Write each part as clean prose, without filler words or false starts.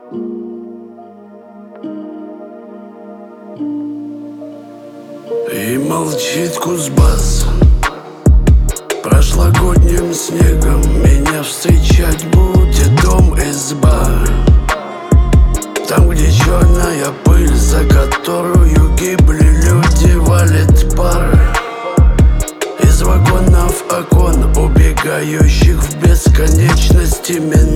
И молчит Кузбасс. Прошлогодним снегом меня встречать будет дом-изба. Там, где черная пыль, за которую гибли люди, валит пар из вагонов окон, убегающих в бесконечность.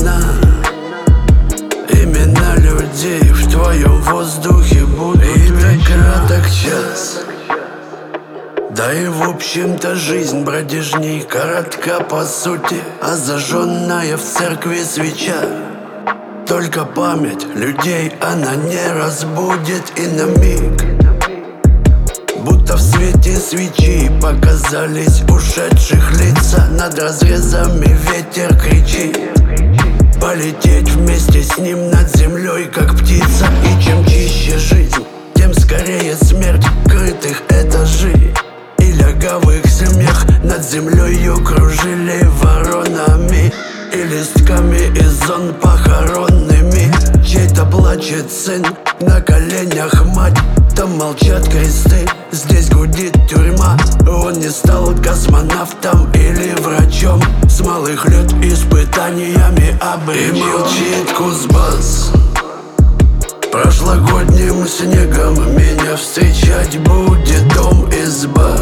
Имена людей в твоем воздухе будут. И так краток час. Да и в общем-то жизнь бродяжней коротка по сути, а зажженная в церкви свеча только память людей она не разбудит. И на миг, будто в свете свечи, показались ушедших лица. Над разрезами ветер кричит, полететь вместе с ним над землей, как птица. И чем чище жизнь, тем скорее смерть крытых этажей и лягавых семьях. Над землею кружили воронами и листками из зон похоронными. Чей-то плачет сын, на коленях мать, там молчат кресты, здесь гудит тюрьма. Он не стал космонавтом или врачом, с малых лет испытаниями обречен. И молчит Кузбасс. Прошлогодним снегом меня встречать будет дом-изба.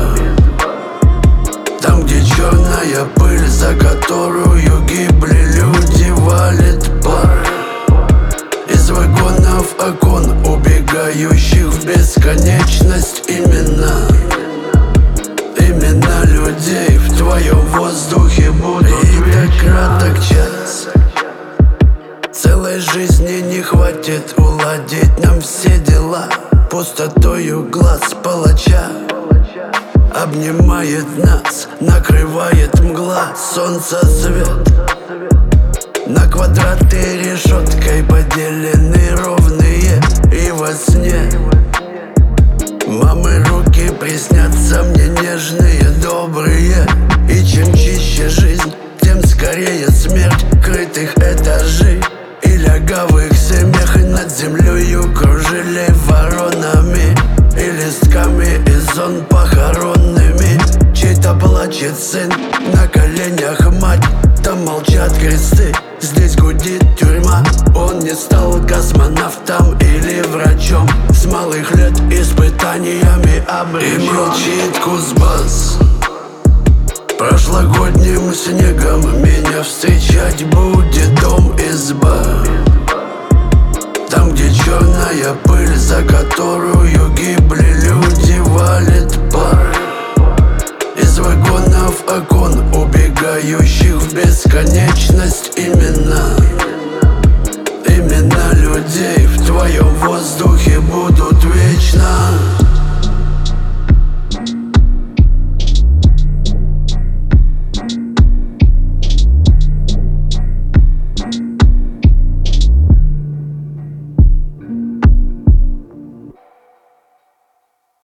Там, где черная пыль, за которую гибли люди, валит пар из вагонов окон, убегающих в бесконечность. Имена людей в твоем воздухе будут. И так краток час. Целой жизни не хватит уладить нам все дела. Пустотою глаз палача обнимает нас, накрывает мгла. Солнце свет на квадраты решеткой поделены ровные. И во сне мамы руки приснятся мне нежные, добрые. И чем чище жизнь, тем скорее смерть крытых этажей и лягавых семьях. Над землею кружили воронами и листками из зон похоронными. Чей-то плачет сын, на коленях мать, там молчат кресты, здесь гудит тюрьма. Он не стал космонавтом или врачом, с малых лет испытаниями обречен. И молчит Кузбасс. Прошлогодним снегом меня встречать будет дом-изба. Там, где черная пыль, за которую гибли люди, валит пар из вагонов окон, убегающих в бесконечность. Имена людей в твоем воздухе